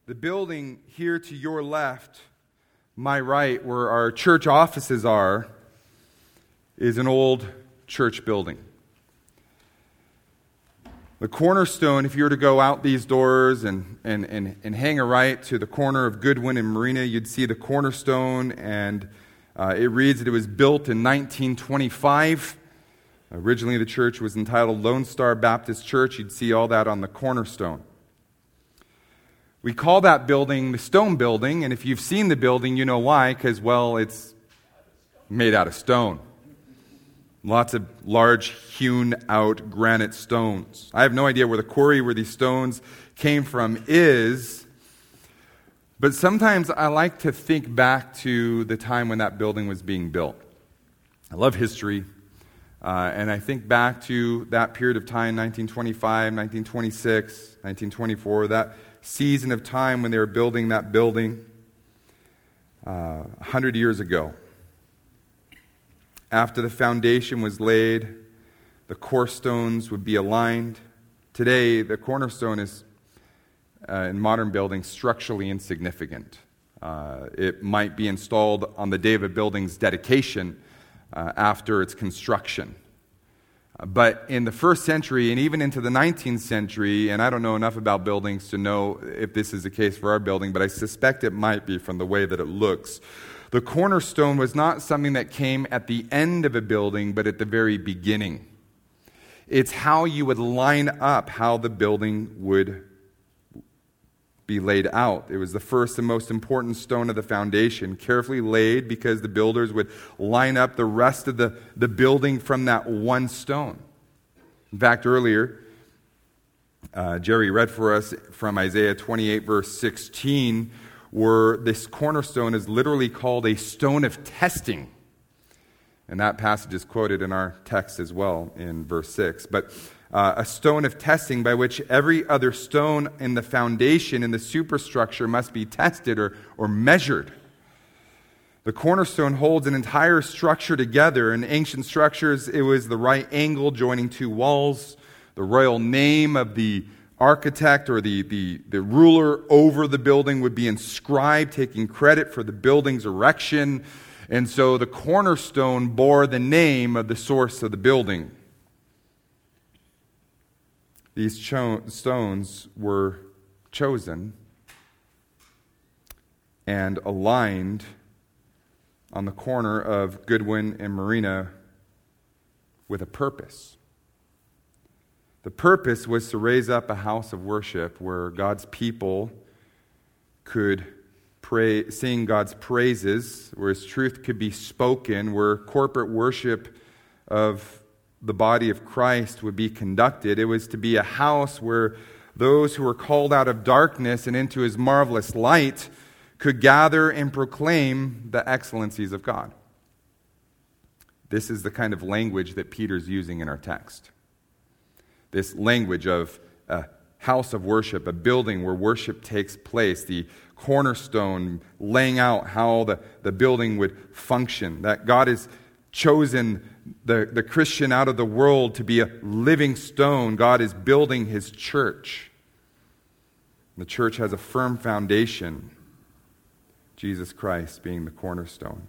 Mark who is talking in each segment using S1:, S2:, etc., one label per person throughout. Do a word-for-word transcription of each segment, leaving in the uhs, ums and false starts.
S1: The building here to your left, my right, where our church offices are, is an old church building. The cornerstone, if you were to go out these doors and, and, and, and hang a right to the corner of Goodwin and Marina, you'd see the cornerstone, and uh, it reads that it was built in nineteen twenty-five. Originally, the church was entitled Lone Star Baptist Church. You'd see all that on the cornerstone. We call that building the Stone Building, and if you've seen the building, you know why, because, well, it's made out of stone. Lots of large, hewn-out granite stones. I have no idea where the quarry where these stones came from is, but sometimes I like to think back to the time when that building was being built. I love history, uh, and I think back to that period of time, nineteen twenty-five, nineteen twenty-six, nineteen twenty-four, that season of time when they were building that building uh, one hundred years ago. After the foundation was laid, the core stones would be aligned. Today, the cornerstone is, uh, in modern buildings, structurally insignificant. Uh, it might be installed on the day of a building's dedication uh, after its construction. But in the first century and even into the nineteenth century, and I don't know enough about buildings to know if this is the case for our building, but I suspect it might be from the way that it looks. The cornerstone was not something that came at the end of a building, but at the very beginning. It's how you would line up how the building would be laid out. It was the first and most important stone of the foundation, carefully laid because the builders would line up the rest of the, the building from that one stone. In fact, earlier, uh, Jerry read for us from Isaiah twenty-eight, verse sixteen, where this cornerstone is literally called a stone of testing. And that passage is quoted in our text as well in verse six. But uh, a stone of testing by which every other stone in the foundation, in the superstructure, must be tested or, or measured. The cornerstone holds an entire structure together. In ancient structures, it was the right angle joining two walls, the royal name of the architect or the, the, the ruler over the building would be inscribed, taking credit for the building's erection. And so the cornerstone bore the name of the source of the building. These cho- stones were chosen and aligned on the corner of Goodwin and Marina with a purpose. The purpose was to raise up a house of worship where God's people could pray, sing God's praises, where His truth could be spoken, where corporate worship of the body of Christ would be conducted. It was to be a house where those who were called out of darkness and into His marvelous light could gather and proclaim the excellencies of God. This is the kind of language that Peter's using in our text. This language of a house of worship, a building where worship takes place, the cornerstone laying out how the, the building would function, that God has chosen the, the Christian out of the world to be a living stone. God is building His church. The church has a firm foundation, Jesus Christ being the cornerstone.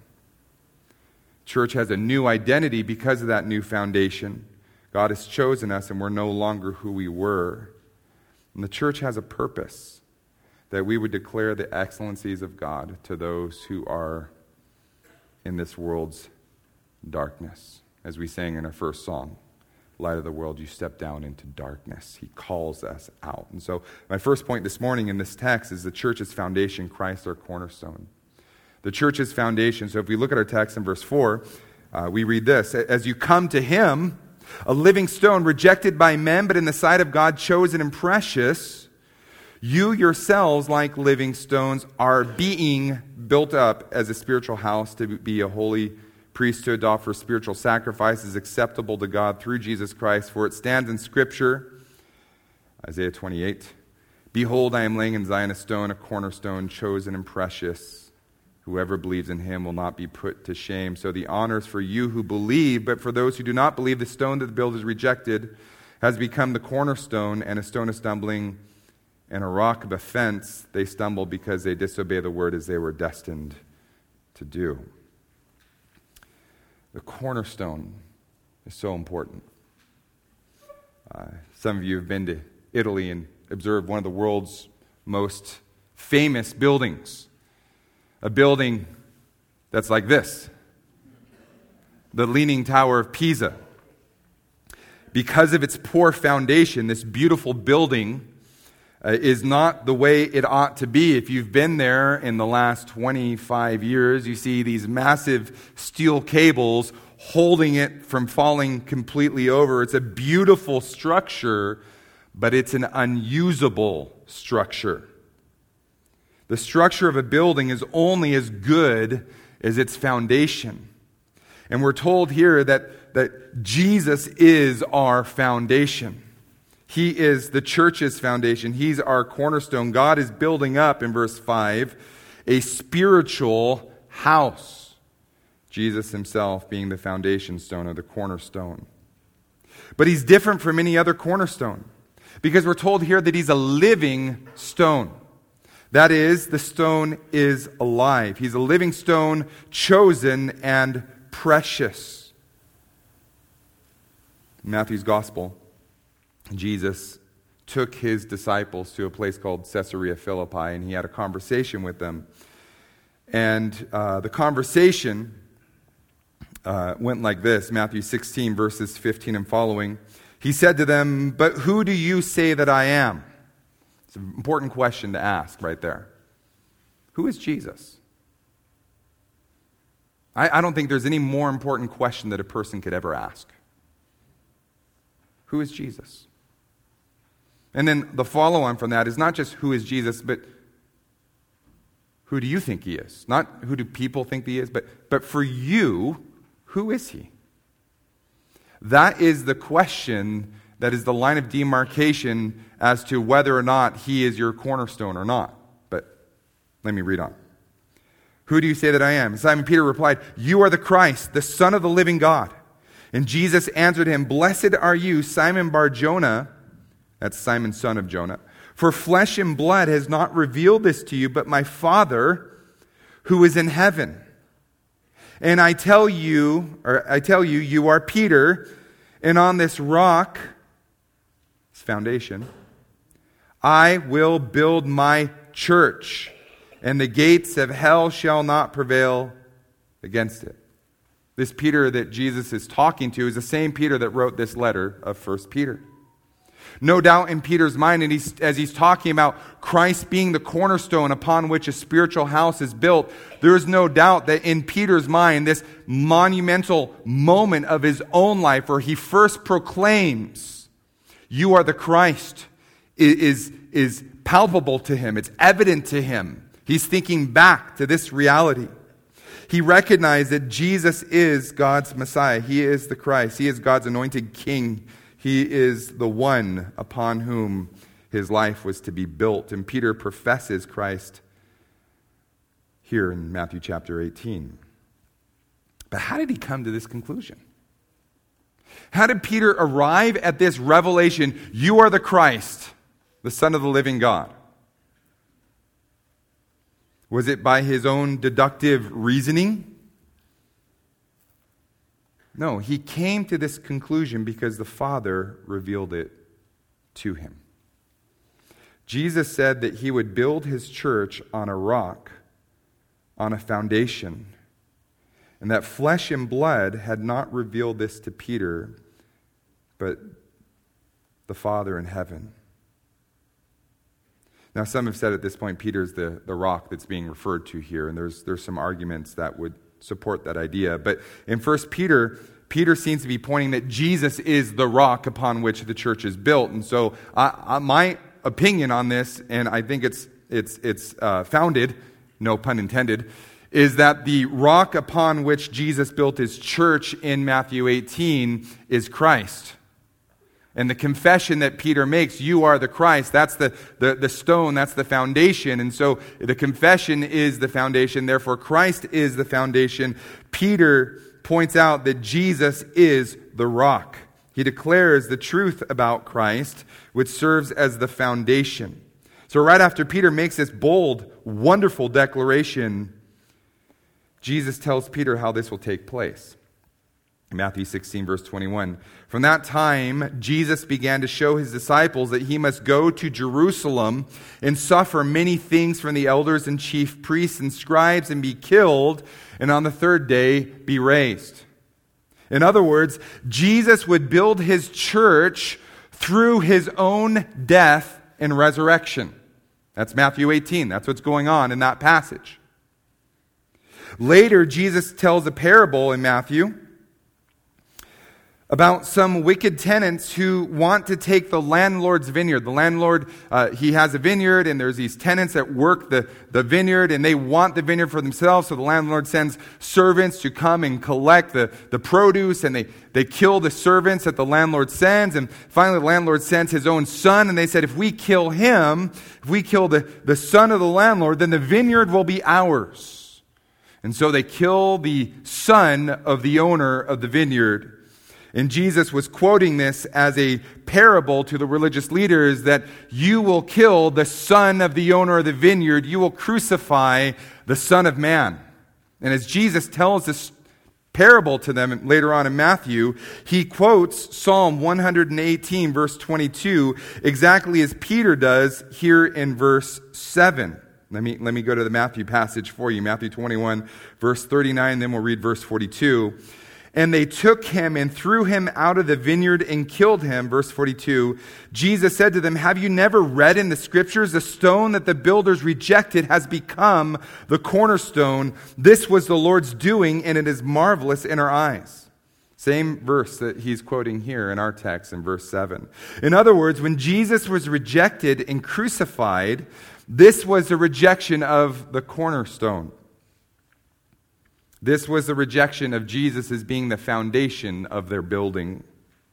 S1: Church has a new identity because of that new foundation. God has chosen us and we're no longer who we were. And the church has a purpose, that we would declare the excellencies of God to those who are in this world's darkness. As we sang in our first song, light of the world, you step down into darkness. He calls us out. And so my first point this morning in this text is the church's foundation, Christ our cornerstone. The church's foundation. So if we look at our text in verse four, uh, we read this: as you come to Him, a living stone rejected by men, but in the sight of God chosen and precious, you yourselves, like living stones, are being built up as a spiritual house to be a holy priesthood, to offer spiritual sacrifices acceptable to God through Jesus Christ. For it stands in Scripture, Isaiah twenty-eight, behold, I am laying in Zion a stone, a cornerstone, chosen and precious. Whoever believes in Him will not be put to shame. So the honor is for you who believe, but for those who do not believe, the stone that the builders rejected has become the cornerstone and a stone of stumbling and a rock of offense, they stumble because they disobey the word as they were destined to do. The cornerstone is so important. Uh, some of you have been to Italy and observed one of the world's most famous buildings. A building that's like this. The Leaning Tower of Pisa. Because of its poor foundation, this beautiful building uh, is not the way it ought to be. If you've been there in the last twenty-five years, you see these massive steel cables holding it from falling completely over. It's a beautiful structure, but it's an unusable structure. The structure of a building is only as good as its foundation. And we're told here that, that Jesus is our foundation. He is the church's foundation. He's our cornerstone. God is building up, in verse five, a spiritual house. Jesus himself being the foundation stone or the cornerstone. But he's different from any other cornerstone, because we're told here that he's a living stone. That is, the stone is alive. He's a living stone, chosen and precious. In Matthew's Gospel, Jesus took his disciples to a place called Caesarea Philippi, and he had a conversation with them. And uh, the conversation uh, went like this, Matthew sixteen, verses fifteen and following. He said to them, "But who do you say that I am?" It's an important question to ask right there. Who is Jesus? I, I don't think there's any more important question that a person could ever ask. Who is Jesus? And then the follow-on from that is not just who is Jesus, but who do you think he is? Not who do people think he is, but, but for you, who is he? That is the question that is the line of demarcation as to whether or not he is your cornerstone or not. But let me read on. Who do you say that I am? Simon Peter replied, "You are the Christ, the Son of the living God." And Jesus answered him, "Blessed are you, Simon Bar-Jonah," that's Simon, son of Jonah, "for flesh and blood has not revealed this to you, but my Father who is in heaven. And I tell you, or I tell you, you are Peter, and on this rock, this foundation, I will build my church, and the gates of hell shall not prevail against it." This Peter that Jesus is talking to is the same Peter that wrote this letter of First Peter. No doubt in Peter's mind, and he's, as he's talking about Christ being the cornerstone upon which a spiritual house is built, there is no doubt that in Peter's mind, this monumental moment of his own life where he first proclaims, "You are the Christ," is, is palpable to him. It's evident to him. He's thinking back to this reality. He recognized that Jesus is God's Messiah. He is the Christ. He is God's anointed king. He is the one upon whom his life was to be built. And Peter professes Christ here in Matthew chapter eighteen. But how did he come to this conclusion? How did Peter arrive at this revelation, "You are the Christ, the Son of the living God"? Was it by his own deductive reasoning? No, he came to this conclusion because the Father revealed it to him. Jesus said that he would build his church on a rock, on a foundation, and that flesh and blood had not revealed this to Peter, but the Father in heaven. Now, some have said at this point Peter's the, the rock that's being referred to here, and there's, there's some arguments that would support that idea. But in First Peter, Peter seems to be pointing that Jesus is the rock upon which the church is built. And so I, I, my opinion on this, and I think it's, it's, it's uh, founded, no pun intended, is that the rock upon which Jesus built his church in Matthew eighteen is Christ. And the confession that Peter makes, "You are the Christ," that's the, the, the stone, that's the foundation. And so the confession is the foundation, therefore Christ is the foundation. Peter points out that Jesus is the rock. He declares the truth about Christ, which serves as the foundation. So right after Peter makes this bold, wonderful declaration, Jesus tells Peter how this will take place. Matthew sixteen, verse twenty-one. From that time, Jesus began to show his disciples that he must go to Jerusalem and suffer many things from the elders and chief priests and scribes and be killed, and on the third day be raised. In other words, Jesus would build his church through his own death and resurrection. That's Matthew eighteen. That's what's going on in that passage. Later, Jesus tells a parable in Matthew about some wicked tenants who want to take the landlord's vineyard. The landlord, uh, he has a vineyard, and there's these tenants that work the, the vineyard, and they want the vineyard for themselves, so the landlord sends servants to come and collect the, the produce, and they, they kill the servants that the landlord sends, and finally the landlord sends his own son, and they said, if we kill him, if we kill the, the son of the landlord, then the vineyard will be ours. And so they kill the son of the owner of the vineyard. And Jesus was quoting this as a parable to the religious leaders that you will kill the son of the owner of the vineyard. You will crucify the Son of Man. And as Jesus tells this parable to them later on in Matthew, he quotes Psalm one eighteen, verse twenty-two, exactly as Peter does here in verse seven. Let me, let me go to the Matthew passage for you. Matthew twenty-one, verse thirty-nine, then we'll read verse forty-two. And they took him and threw him out of the vineyard and killed him. Verse forty-two, Jesus said to them, have you never read in the scriptures, the stone that the builders rejected has become the cornerstone. This was the Lord's doing, and it is marvelous in our eyes. Same verse that he's quoting here in our text in verse seven. In other words, when Jesus was rejected and crucified, this was a rejection of the cornerstone. This was the rejection of Jesus as being the foundation of their building.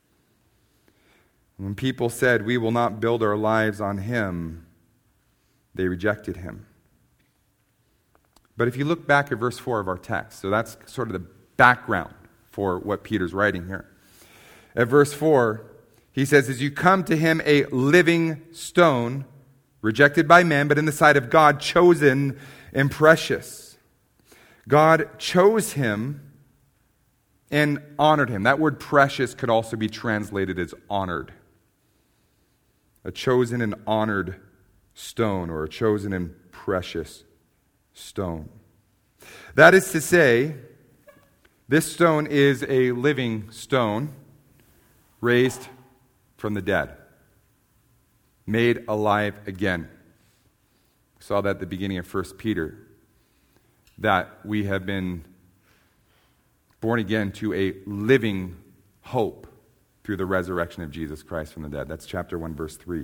S1: When people said, we will not build our lives on him, they rejected him. But if you look back at verse four of our text, so that's sort of the background for what Peter's writing here. At verse four, he says, as you come to him a living stone, rejected by men, but in the sight of God, chosen and precious. God chose him and honored him. That word precious could also be translated as honored. A chosen and honored stone, or a chosen and precious stone. That is to say, this stone is a living stone raised from the dead, made alive again. We saw that at the beginning of First Peter. That we have been born again to a living hope through the resurrection of Jesus Christ from the dead. That's chapter one, verse three.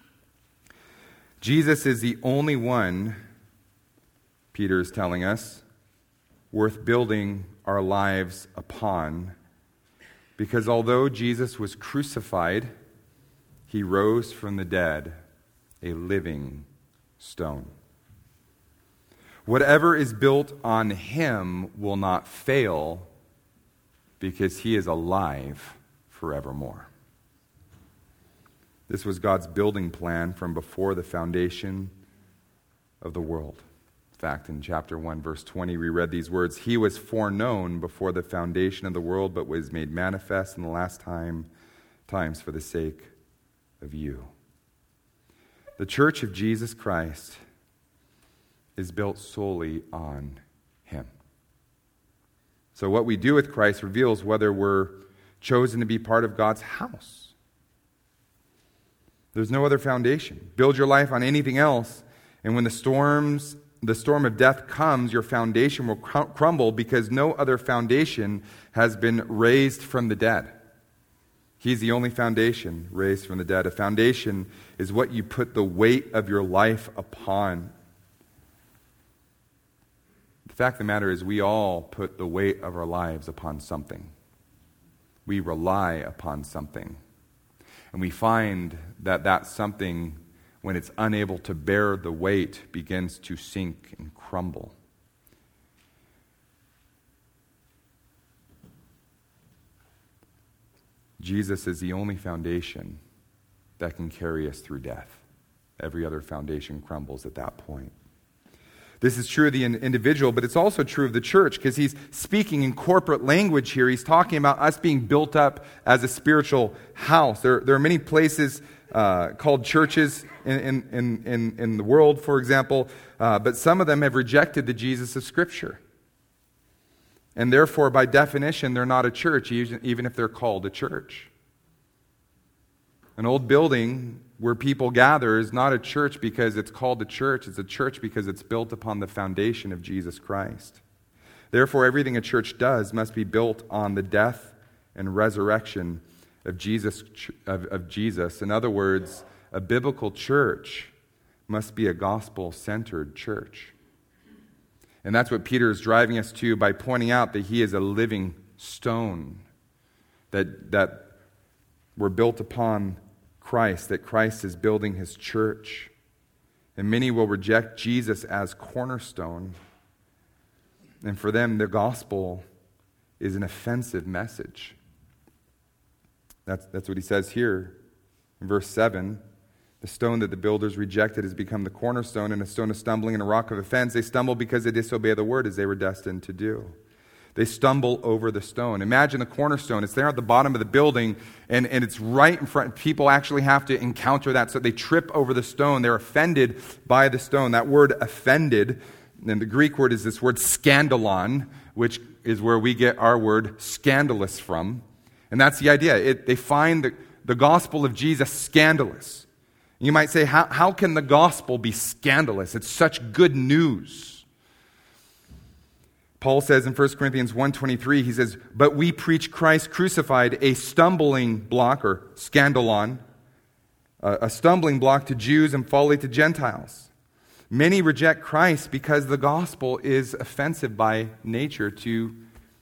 S1: Jesus is the only one, Peter is telling us, worth building our lives upon, because although Jesus was crucified, he rose from the dead, a living stone. Whatever is built on him will not fail because he is alive forevermore. This was God's building plan from before the foundation of the world. In fact, in chapter one, verse twenty, we read these words, he was foreknown before the foundation of the world, but was made manifest in the last time, times for the sake of you. The church of Jesus Christ is built solely on him. So what we do with Christ reveals whether we're chosen to be part of God's house. There's no other foundation. Build your life on anything else, and when the storms, the storm of death comes, your foundation will cr- crumble because no other foundation has been raised from the dead. He's the only foundation raised from the dead. A foundation is what you put the weight of your life upon. The fact of the matter is we all put the weight of our lives upon something. We rely upon something. And we find that that something, when it's unable to bear the weight, begins to sink and crumble. Jesus is the only foundation that can carry us through death. Every other foundation crumbles at that point. This is true of the individual, but it's also true of the church, because he's speaking in corporate language here. He's talking about us being built up as a spiritual house. There, there are many places uh, called churches in, in, in, in the world, for example, uh, but some of them have rejected the Jesus of Scripture. And therefore, by definition, they're not a church, even if they're called a church. An old building where people gather is not a church because it's called a church. It's a church because it's built upon the foundation of Jesus Christ. Therefore, everything a church does must be built on the death and resurrection of Jesus. Of, of Jesus. In other words, a biblical church must be a gospel-centered church. And that's what Peter is driving us to by pointing out that he is a living stone, that, that we're built upon Christ, that Christ is building his church. And many will reject Jesus as cornerstone. And for them, the gospel is an offensive message. That's, that's what he says here in verse seven. The stone that the builders rejected has become the cornerstone, and a stone of stumbling and a rock of offense. They stumble because they disobey the word as they were destined to do. They stumble over the stone. Imagine the cornerstone. It's there at the bottom of the building, and, and it's right in front. People actually have to encounter that, so they trip over the stone. They're offended by the stone. That word offended, and the Greek word is this word scandalon, which is where we get our word scandalous from. And that's the idea. It, they find the, the gospel of Jesus scandalous. You might say, how, how can the gospel be scandalous? It's such good news. Paul says in First Corinthians one twenty-three, he says, but we preach Christ crucified, a stumbling block, or scandalon, a stumbling block to Jews and folly to Gentiles. Many reject Christ because the gospel is offensive by nature to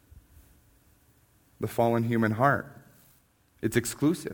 S1: the fallen human heart. It's exclusive.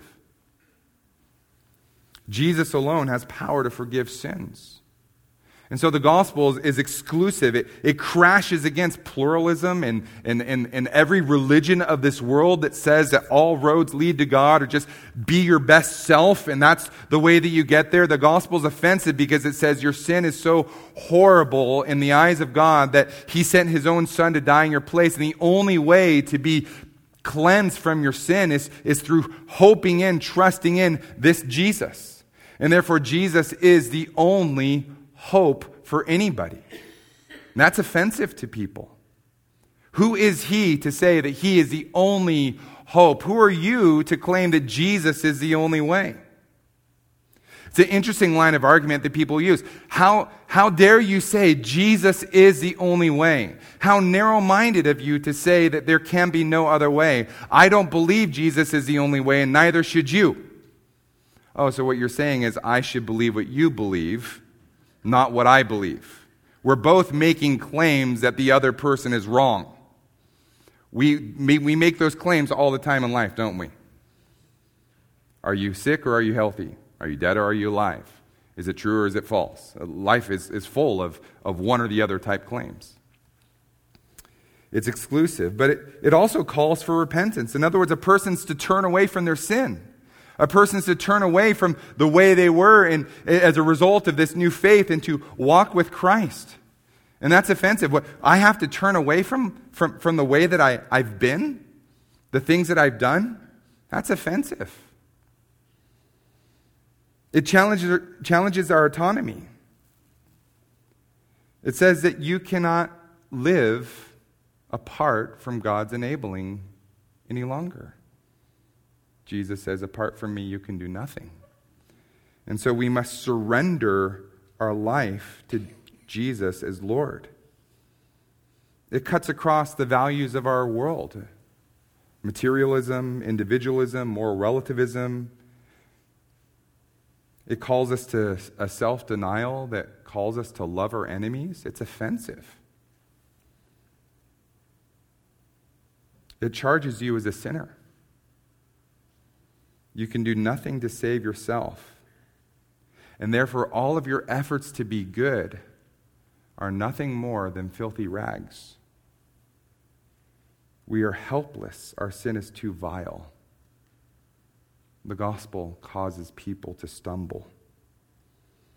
S1: Jesus alone has power to forgive sins. And so the gospel is, is exclusive. It, it crashes against pluralism and, and, and, and every religion of this world that says that all roads lead to God, or just be your best self, and that's the way that you get there. The gospel is offensive because it says your sin is so horrible in the eyes of God that he sent his own son to die in your place. And the only way to be cleansed from your sin is, is through hoping in, trusting in this Jesus. And therefore Jesus is the only hope for anybody. And that's offensive to people. Who is he to say that he is the only hope? Who are you to claim that Jesus is the only way? It's an interesting line of argument that people use. How, how dare you say Jesus is the only way? How narrow-minded of you to say that there can be no other way. I don't believe Jesus is the only way, and neither should you. Oh, so what you're saying is I should believe what you believe, not what I believe. We're both making claims that the other person is wrong. We, we make those claims all the time in life, don't we? Are you sick or are you healthy? Are you dead or are you alive? Is it true or is it false? Life is, is full of, of one or the other type claims. It's exclusive, but it, it also calls for repentance. In other words, a person's to turn away from their sin. A person's to turn away from the way they were and, as a result of this new faith, and to walk with Christ. And that's offensive. What I have to turn away from, from, from the way that I, I've been, the things that I've done, that's offensive. It challenges, challenges our autonomy. It says that you cannot live apart from God's enabling any longer. Jesus says, apart from me, you can do nothing. And so we must surrender our life to Jesus as Lord. It cuts across the values of our world. Materialism, individualism, moral relativism. It calls us to a self-denial that calls us to love our enemies. It's offensive. It charges you as a sinner. You can do nothing to save yourself. And therefore, all of your efforts to be good are nothing more than filthy rags. We are helpless. Our sin is too vile. The gospel causes people to stumble.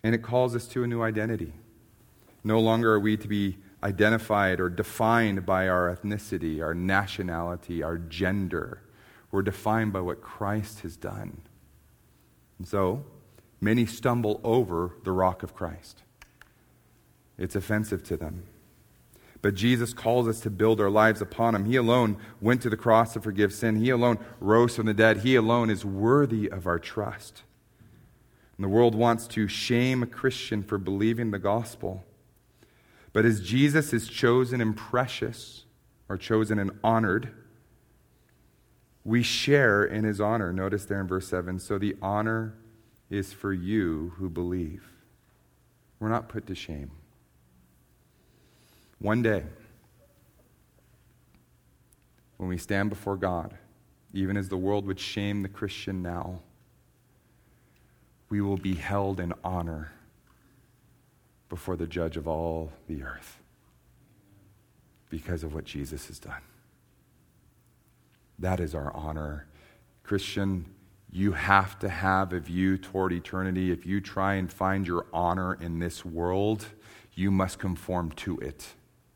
S1: And it calls us to a new identity. No longer are we to be identified or defined by our ethnicity, our nationality, our gender. We're defined by what Christ has done. And so, many stumble over the rock of Christ. It's offensive to them. But Jesus calls us to build our lives upon him. He alone went to the cross to forgive sin. He alone rose from the dead. He alone is worthy of our trust. And the world wants to shame a Christian for believing the gospel. But as Jesus is chosen and precious, or chosen and honored, we share in his honor. Notice there in verse seven, so the honor is for you who believe. We're not put to shame. One day, when we stand before God, even as the world would shame the Christian now, we will be held in honor before the judge of all the earth because of what Jesus has done. That is our honor. Christian, you have to have a view toward eternity. If you try and find your honor in this world, you must conform to it.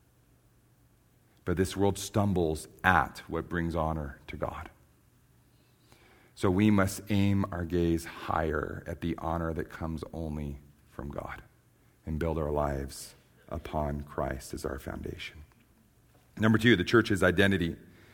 S1: But this world stumbles at what brings honor to God. So we must aim our gaze higher at the honor that comes only from God and build our lives upon Christ as our foundation. Number two, the church's identity,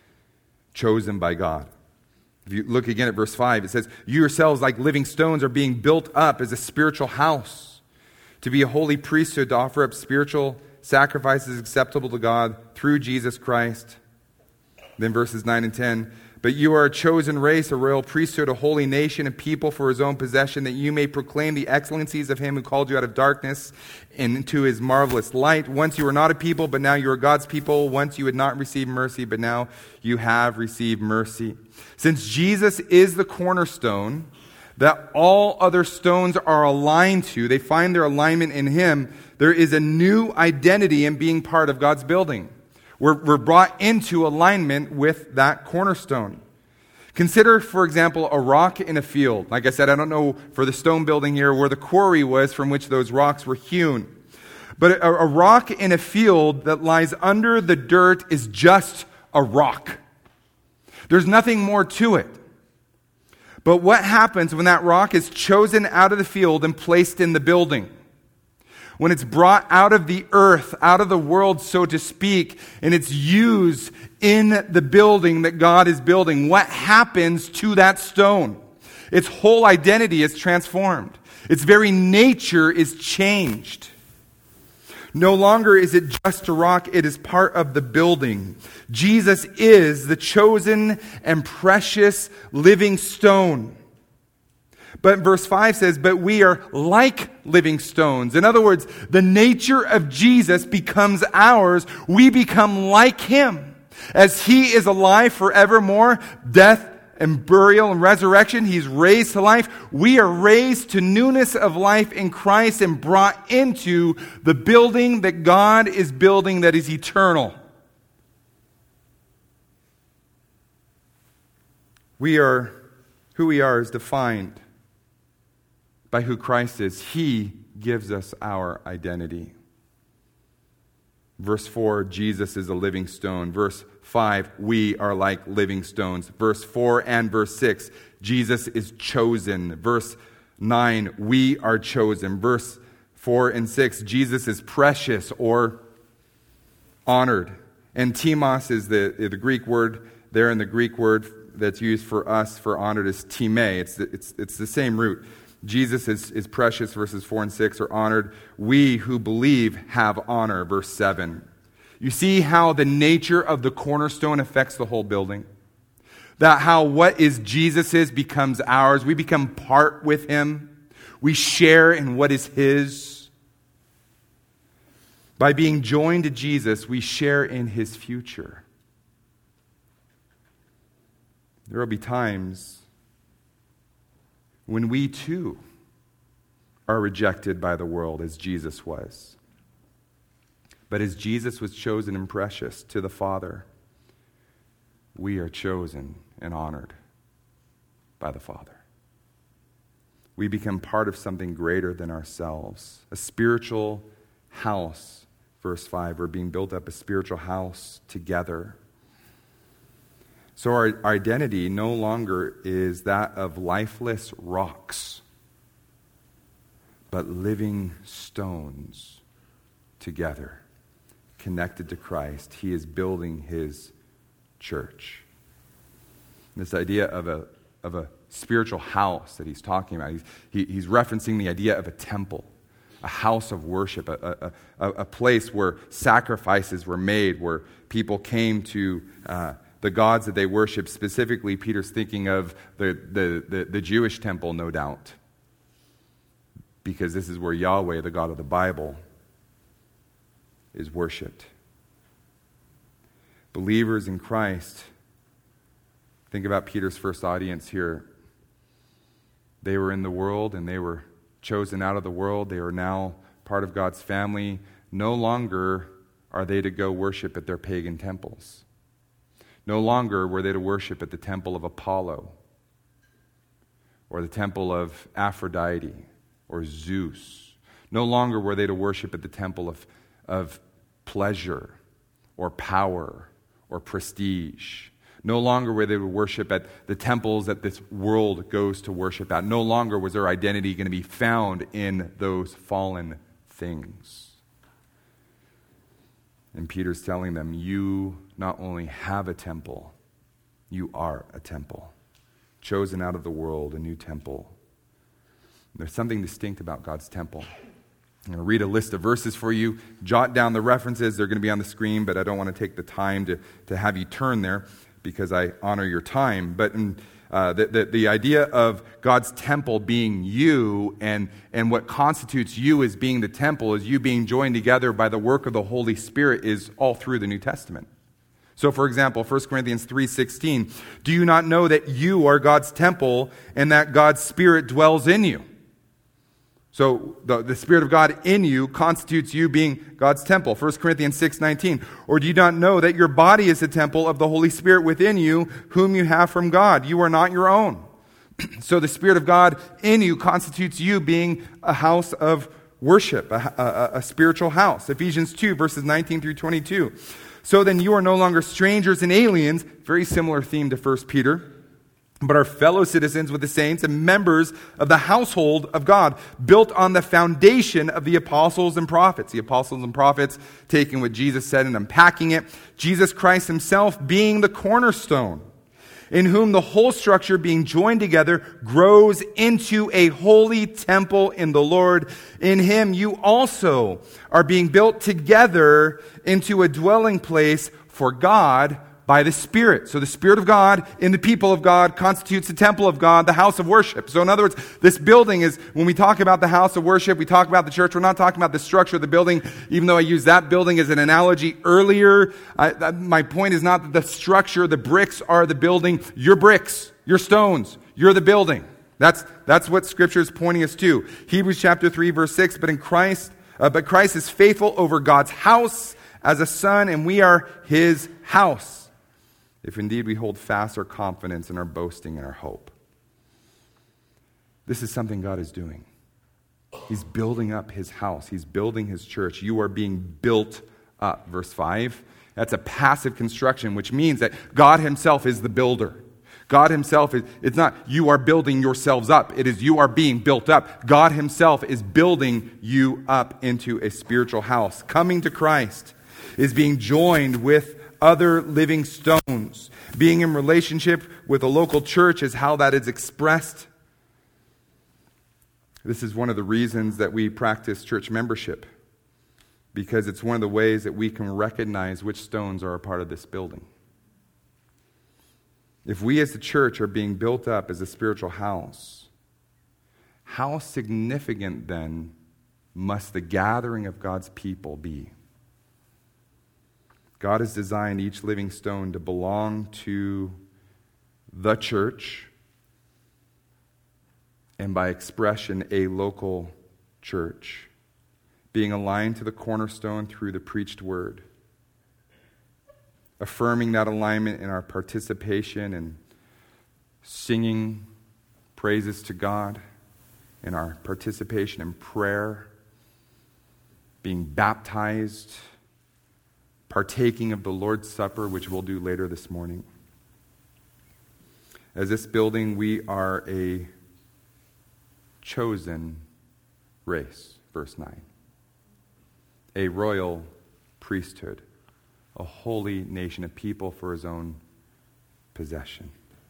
S1: chosen by God. If you look again at verse five, it says, you yourselves like living stones are being built up as a spiritual house to be a holy priesthood, to offer up spiritual sacrifices acceptable to God through Jesus Christ. Then verses nine and ten, but you are a chosen race, a royal priesthood, a holy nation, a people for his own possession, that you may proclaim the excellencies of him who called you out of darkness into his marvelous light. Once you were not a people, but now you are God's people. Once you had not received mercy, but now you have received mercy. Since Jesus is the cornerstone that all other stones are aligned to, they find their alignment in him, there is a new identity in being part of God's building. We're, we're brought into alignment with that cornerstone. Consider, for example, a rock in a field. Like I said, I don't know for the stone building here where the quarry was from which those rocks were hewn. But a, a rock in a field that lies under the dirt is just a rock. There's nothing more to it. But what happens when that rock is chosen out of the field and placed in the building? When it's brought out of the earth, out of the world, so to speak, and it's used in the building that God is building, what happens to that stone? Its whole identity is transformed. Its very nature is changed. No longer is it just a rock, it is part of the building. Jesus is the chosen and precious living stone. But verse five says, but we are like living stones. In other words, the nature of Jesus becomes ours. We become like him. As he is alive forevermore, death and burial and resurrection, he's raised to life. We are raised to newness of life in Christ and brought into the building that God is building that is eternal. We are, who we are is defined by who Christ is. He gives us our identity. Verse four, Jesus is a living stone. Verse five, we are like living stones. Verse four and verse six, Jesus is chosen. Verse nine, we are chosen. Verse four and six, Jesus is precious or honored. And timos is the, the Greek word there, and the Greek word that's used for us for honored is time. It's the, it's, it's the same root. Jesus is, is precious, verses four and six are honored. We who believe have honor, verse seven. You see how the nature of the cornerstone affects the whole building? That how what is Jesus's becomes ours. We become part with him. We share in what is his. By being joined to Jesus, we share in his future. There will be times when we too are rejected by the world as Jesus was. But as Jesus was chosen and precious to the Father, we are chosen and honored by the Father. we become part of something greater than ourselves. A spiritual house, verse five. We're being built up a spiritual house together. So our identity no longer is that of lifeless rocks, but living stones together, connected to Christ. He is building his church. This idea of a of a spiritual house that he's talking about, he's, he, he's referencing the idea of a temple, a house of worship, a, a, a, a place where sacrifices were made, where people came to uh, the gods that they worship. Specifically, Peter's thinking of the, the, the, the Jewish temple, no doubt, because this is where Yahweh, the God of the Bible, is worshipped. Believers in Christ, think about Peter's first audience here. They were in the world and they were chosen out of the world. They are now part of God's family. No longer are they to go worship at their pagan temples. No longer were they to worship at the temple of Apollo or the temple of Aphrodite or Zeus. No longer were they to worship at the temple of, of pleasure or power or prestige. No longer were they to worship at the temples that this world goes to worship at. No longer was their identity going to be found in those fallen things. And Peter's telling them, you not only have a temple, you are a temple. Chosen out of the world, a new temple. There's something distinct about God's temple. I'm going to read a list of verses for you. Jot down the references. They're going to be on the screen, but I don't want to take the time to, to have you turn there, because I honor your time. But in, uh, the, the, the idea of God's temple being you, and, and what constitutes you as being the temple, is you being joined together by the work of the Holy Spirit, is all through the New Testament. So, for example, First Corinthians three sixteen, do you not know that you are God's temple and that God's Spirit dwells in you? So the, the Spirit of God in you constitutes you being God's temple. First Corinthians six nineteen. Or do you not know that your body is the temple of the Holy Spirit within you, whom you have from God? You are not your own. So the Spirit of God in you constitutes you being a house of worship, a, a, a spiritual house. Ephesians two, verses nineteen through twenty-two. So then you are no longer strangers and aliens, very similar theme to First Peter, but are fellow citizens with the saints and members of the household of God, built on the foundation of the apostles and prophets. The apostles and prophets taking what Jesus said and unpacking it. Jesus Christ himself being the cornerstone, in whom the whole structure being joined together grows into a holy temple in the Lord. In him you also are being built together into a dwelling place for God by the Spirit. So the Spirit of God in the people of God constitutes the temple of God, the house of worship. So in other words, this building is, when we talk about the house of worship, we talk about the church, we're not talking about the structure of the building, even though I used that building as an analogy earlier. I, my point is not that the structure, the bricks are the building. You're bricks, you're stones, you're the building. That's, that's what Scripture is pointing us to. Hebrews chapter three, verse six, but in Christ, uh, but Christ is faithful over God's house as a son, and we are his house, if indeed we hold fast our confidence and our boasting and our hope. This is something God is doing. He's building up his house. He's building his church. You are being built up. Verse five. That's a passive construction, which means that God himself is the builder. God himself is, it's not you are building yourselves up. It is you are being built up. God himself is building you up into a spiritual house. Coming to Christ is being joined with other living stones. Being in relationship with a local church is how that is expressed. This is one of the reasons that we practice church membership, because it's one of the ways that we can recognize which stones are a part of this building. If we as a church are being built up as a spiritual house, how significant then must the gathering of God's people be? God has designed each living stone to belong to the church, and by expression, a local church, being aligned to the cornerstone through the preached word, affirming that alignment in our participation and singing praises to God, in our participation in prayer, being baptized, partaking of the Lord's Supper, which we'll do later this morning. As this building, we are a chosen race, verse nine. A royal priesthood, a holy nation, a people for his own possession.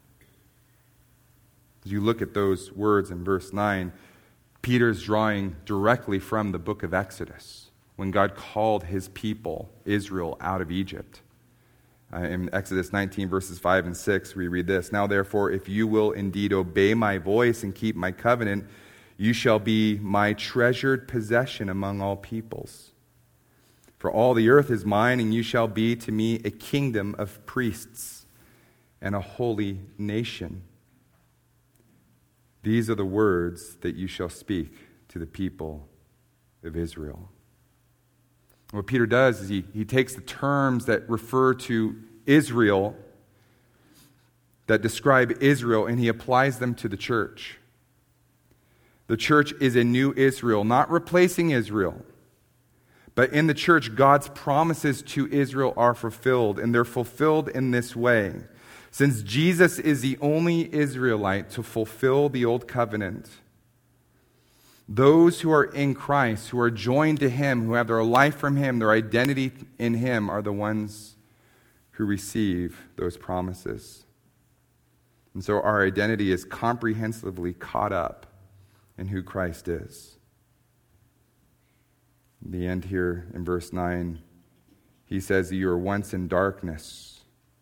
S1: As you look at those words in verse nine, Peter's drawing directly from the book of Exodus, when God called his people, Israel, out of Egypt. Uh, in Exodus nineteen, verses five and six, we read this: "Now therefore, if you will indeed obey my voice and keep my covenant, you shall be my treasured possession among all peoples. For all the earth is mine, and you shall be to me a kingdom of priests and a holy nation. These are the words that you shall speak to the people of Israel." What Peter does is he, he takes the terms that refer to Israel, that describe Israel, and he applies them to the church. The church is a new Israel, not replacing Israel. But in the church, God's promises to Israel are fulfilled, and they're fulfilled in this way. Since Jesus is the only Israelite to fulfill the old covenant, those who are in Christ, who are joined to him, who have their life from him, their identity in him, are the ones who receive those promises. And so our identity is comprehensively caught up in who Christ is. In the end here in verse nine, he says that you were once in darkness.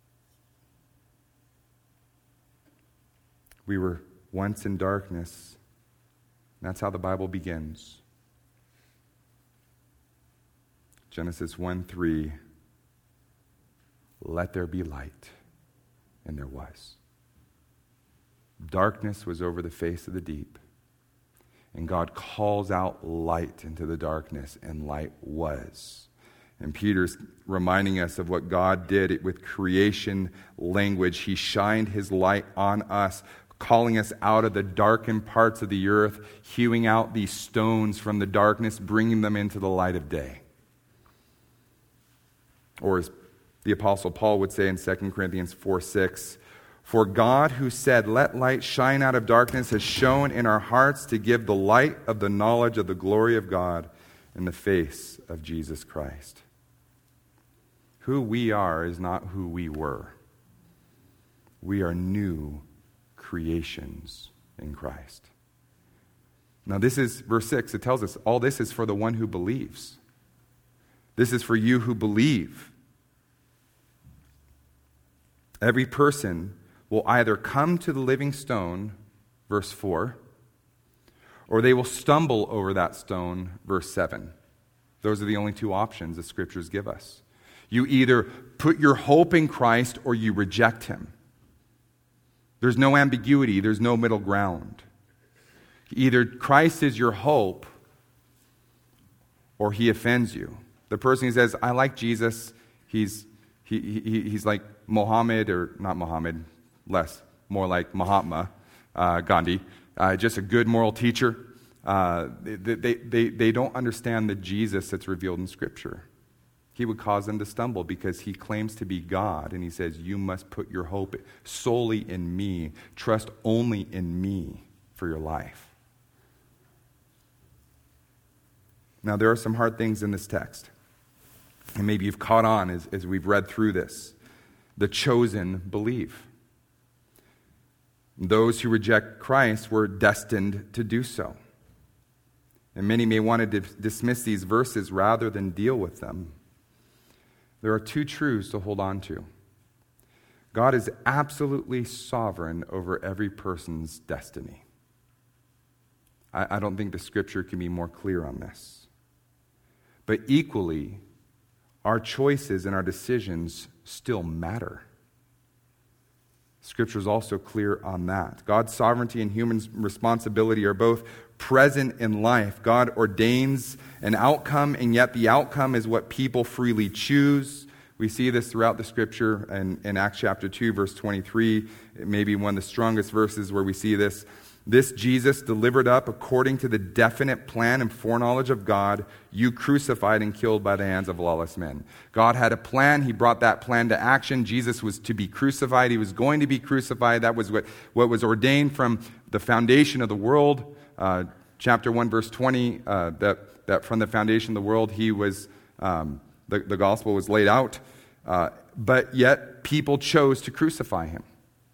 S1: We were once in darkness. That's how the Bible begins. Genesis one three, "Let there be light," and there was. Darkness was over the face of the deep, and God calls out light into the darkness, and light was. And Peter's reminding us of what God did with creation language. He shined his light on us, calling us out of the darkened parts of the earth, hewing out these stones from the darkness, bringing them into the light of day. Or as the Apostle Paul would say in Second Corinthians four six, "For God who said, 'Let light shine out of darkness,' has shone in our hearts to give the light of the knowledge of the glory of God in the face of Jesus Christ." Who we are is not who we were. We are new creations in Christ. Now this is verse six. It tells us all this is for the one who believes. This is for you who believe. Every person will either come to the living stone, verse four, or they will stumble over that stone, verse seven. Those are the only two options the scriptures give us. You either put your hope in Christ or you reject him. There's no ambiguity. There's no middle ground. Either Christ is your hope or he offends you. The person who says, "I like Jesus," he's he, he he's like Mohammed, or not Mohammed, less, more like Mahatma uh, Gandhi, uh, just a good moral teacher. Uh, they, they, they, they don't understand the Jesus that's revealed in Scripture. He would cause them to stumble because he claims to be God, and he says, you must put your hope solely in me. Trust only in me for your life. Now, there are some hard things in this text, and maybe you've caught on as, as we've read through this. The chosen believe. Those who reject Christ were destined to do so. And many may want to di- dismiss these verses rather than deal with them. There are two truths to hold on to. God is absolutely sovereign over every person's destiny. I, I don't think the Scripture can be more clear on this. But equally, our choices and our decisions still matter. Scripture is also clear on that. God's sovereignty and human responsibility are both present in life. God ordains an outcome, and yet the outcome is what people freely choose. We see this throughout the Scripture, and in Acts chapter two, verse twenty-three, it may be one of the strongest verses where we see this. This Jesus delivered up according to the definite plan and foreknowledge of God, you crucified and killed by the hands of lawless men. God had a plan. He brought that plan to action. Jesus was to be crucified. He was going to be crucified. That was what, what was ordained from the foundation of the world. Uh, chapter one, verse twenty, uh, that, that from the foundation of the world, he was, um, the, the gospel was laid out. Uh, but yet, people chose to crucify him.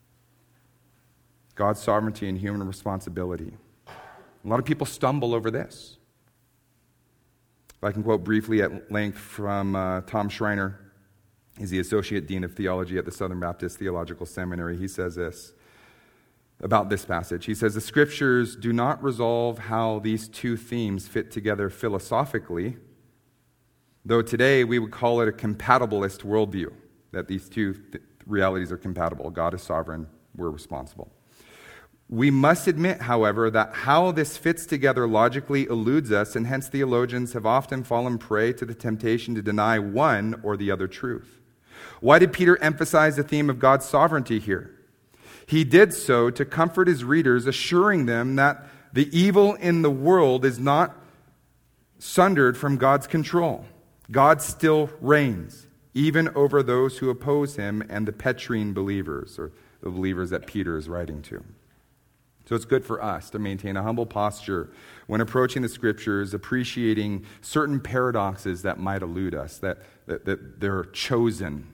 S1: God's sovereignty and human responsibility. A lot of people stumble over this. If I can quote briefly at length from uh, Tom Schreiner, he's the Associate Dean of Theology at the Southern Baptist Theological Seminary. He says this about this passage. He says, the Scriptures do not resolve how these two themes fit together philosophically, though today we would call it a compatibilist worldview, that these two th- realities are compatible. God is sovereign, we're responsible. We must admit, however, that how this fits together logically eludes us, and hence theologians have often fallen prey to the temptation to deny one or the other truth. Why did Peter emphasize the theme of God's sovereignty here? He did so to comfort his readers, assuring them that the evil in the world is not sundered from God's control. God still reigns, even over those who oppose him and the Petrine believers, or the believers that Peter is writing to. So it's good for us to maintain a humble posture when approaching the Scriptures, appreciating certain paradoxes that might elude us, that, that, that they're chosen,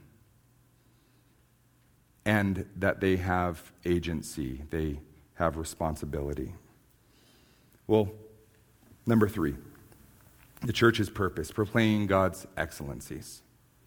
S1: and that they have agency, they have responsibility. Well, number three, the church's purpose, proclaiming God's excellencies.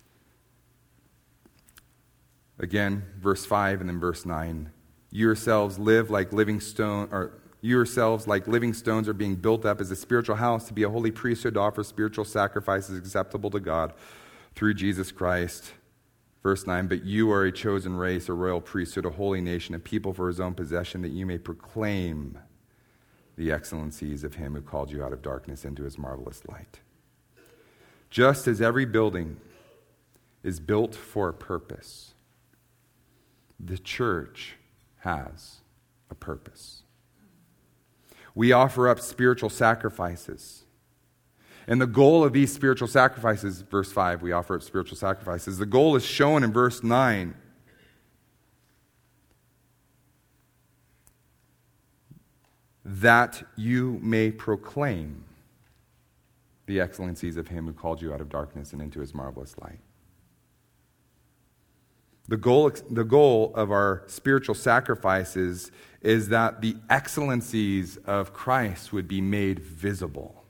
S1: Again, verse five and then verse nine. You yourselves live like living stone, or you yourselves like living stones are being built up as a spiritual house to be a holy priesthood to offer spiritual sacrifices acceptable to God through Jesus Christ. Verse nine, but you are a chosen race, a royal priesthood, a holy nation, a people for his own possession, that you may proclaim the excellencies of him who called you out of darkness into his marvelous light. Just as every building is built for a purpose, the church has a purpose. We offer up spiritual sacrifices. And the goal of these spiritual sacrifices, verse five, we offer up spiritual sacrifices. The goal is shown in verse nine. That you may proclaim the excellencies of him who called you out of darkness and into his marvelous light. The goal, the goal of our spiritual sacrifices is that the excellencies of Christ would be made visible,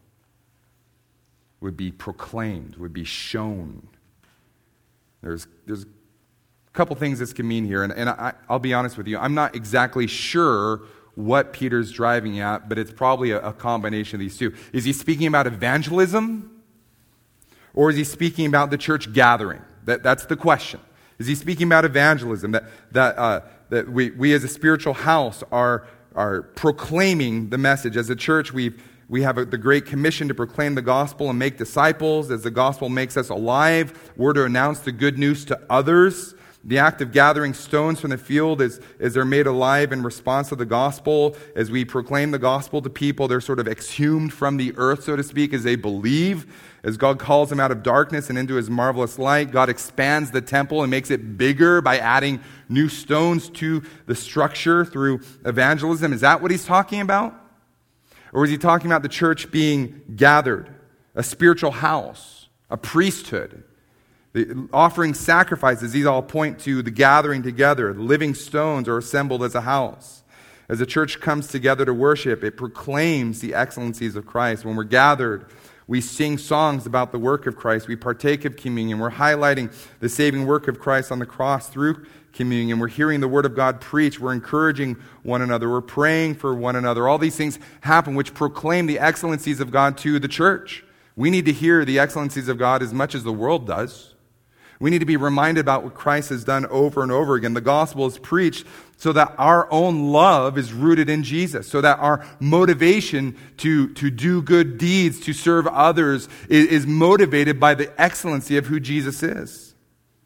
S1: would be proclaimed, would be shown. There's, there's a couple things this can mean here, and, and I, I'll be honest with you, I'm not exactly sure what Peter's driving at, but it's probably a, a combination of these two. Is he speaking about evangelism, or is he speaking about the church gathering? That, that's the question. Is he speaking about evangelism, that that uh, that we, we as a spiritual house are are proclaiming the message? As a church, we we have a, the great commission to proclaim the gospel and make disciples. As the gospel makes us alive, we're to announce the good news to others. The act of gathering stones from the field is, is they're made alive in response to the gospel. As we proclaim the gospel to people, they're sort of exhumed from the earth, so to speak, as they believe. As God calls them out of darkness and into his marvelous light, God expands the temple and makes it bigger by adding new stones to the structure through evangelism. Is that what he's talking about? Or is he talking about the church being gathered, a spiritual house, a priesthood, the offering sacrifices? These all point to the gathering together. The living stones are assembled as a house. As the church comes together to worship, it proclaims the excellencies of Christ. When we're gathered, we sing songs about the work of Christ. We partake of communion. We're highlighting the saving work of Christ on the cross through communion. We're hearing the word of God preached. We're encouraging one another. We're praying for one another. All these things happen which proclaim the excellencies of God to the church. We need to hear the excellencies of God as much as the world does. We need to be reminded about what Christ has done over and over again. The gospel is preached so that our own love is rooted in Jesus, so that our motivation to, to do good deeds, to serve others, is, is motivated by the excellency of who Jesus is.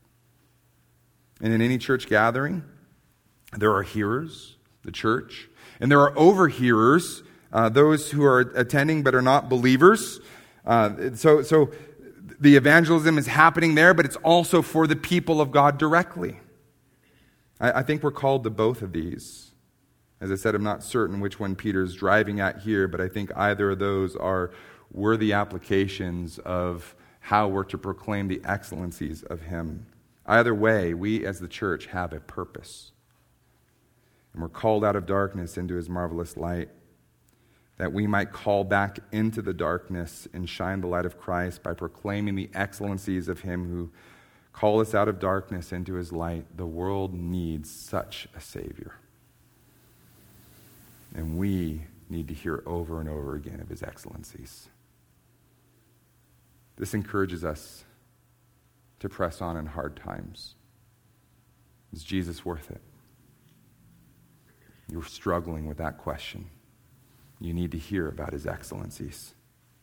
S1: And in any church gathering, there are hearers, the church, And there are overhearers, uh, those who are attending but are not believers. Uh, so, so the evangelism is happening there, but it's also for the people of God directly. I, I think we're called to both of these. As I said, I'm not certain which one Peter's driving at here, but I think either of those are worthy applications of how we're to proclaim the excellencies of him. Either way, we as the church have a purpose. And we're called out of darkness into his marvelous light, that we might call back into the darkness and shine the light of Christ by proclaiming the excellencies of him who called us out of darkness into his light. The world needs such a Savior. And we need to hear over and over again of his excellencies. This encourages us to press on in hard times. Is Jesus worth it? You're struggling with that question. You need to hear about his excellencies.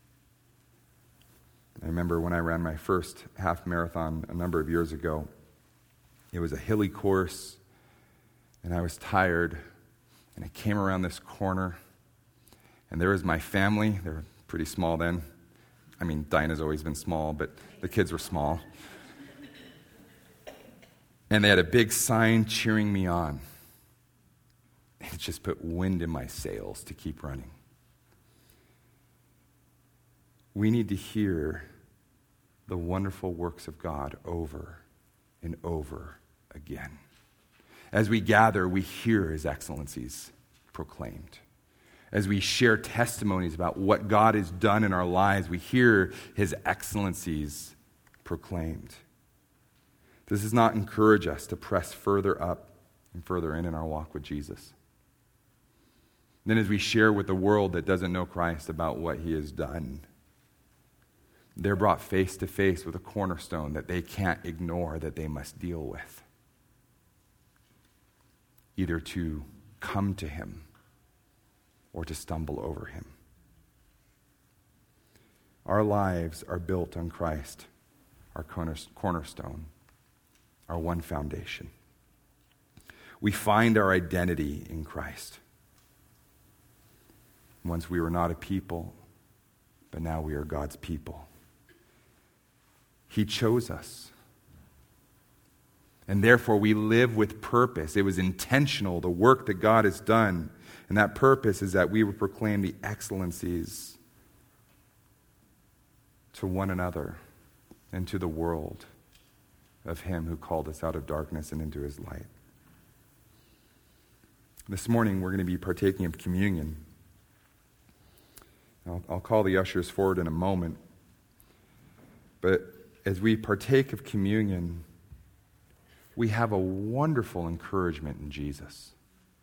S1: I remember when I ran my first half marathon a number of years ago. It was a hilly course, and I was tired, and I came around this corner, and there was my family. They were pretty small then. I mean, Dinah's always been small, but the kids were small. And they had a big sign cheering me on. It just put wind in my sails to keep running. We need to hear the wonderful works of God over and over again. As we gather, we hear his excellencies proclaimed. As we share testimonies about what God has done in our lives, we hear his excellencies proclaimed. Does this not encourage us to press further up and further in in our walk with Jesus? Then as we share with the world that doesn't know Christ about what he has done, they're brought face to face with a cornerstone that they can't ignore, that they must deal with. Either to come to him or to stumble over him. Our lives are built on Christ, our cornerstone, our one foundation. We find our identity in Christ. Once we were not a people, but now we are God's people. He chose us. And therefore we live with purpose. It was intentional, the work that God has done. And that purpose is that we would proclaim the excellencies to one another and to the world of him who called us out of darkness and into his light. This morning we're going to be partaking of communion. I'll, I'll call the ushers forward in a moment. But as we partake of communion, we have a wonderful encouragement in Jesus.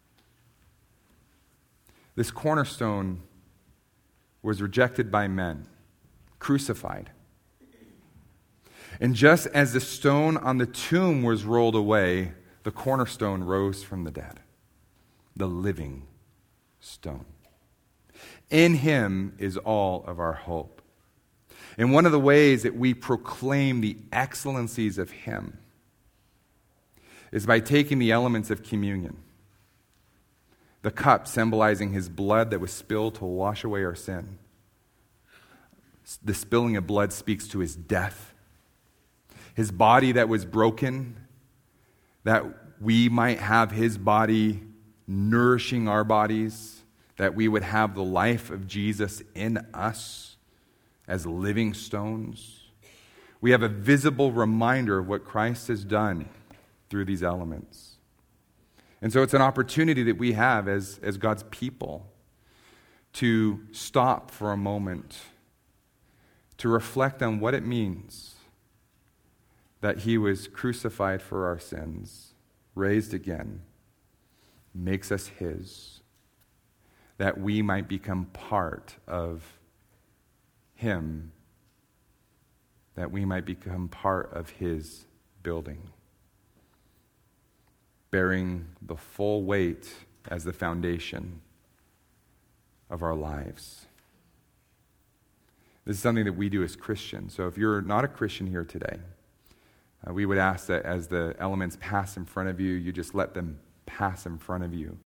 S1: This cornerstone was rejected by men, crucified. And just as the stone on the tomb was rolled away, the cornerstone rose from the dead, the living stone. In him is all of our hope. And one of the ways that we proclaim the excellencies of him is by taking the elements of communion. The cup symbolizing his blood that was spilled to wash away our sin. The spilling of blood speaks to his death. His body that was broken, that we might have his body nourishing our bodies, that we would have the life of Jesus in us as living stones. We have a visible reminder of what Christ has done through these elements. And so it's an opportunity that we have as, as God's people to stop for a moment, to reflect on what it means that he was crucified for our sins, raised again, makes us his, that we might become part of him, that we might become part of his building, bearing the full weight as the foundation of our lives. This is something that we do as Christians. So if you're not a Christian here today, uh, we would ask that as the elements pass in front of you, you just let them pass in front of you.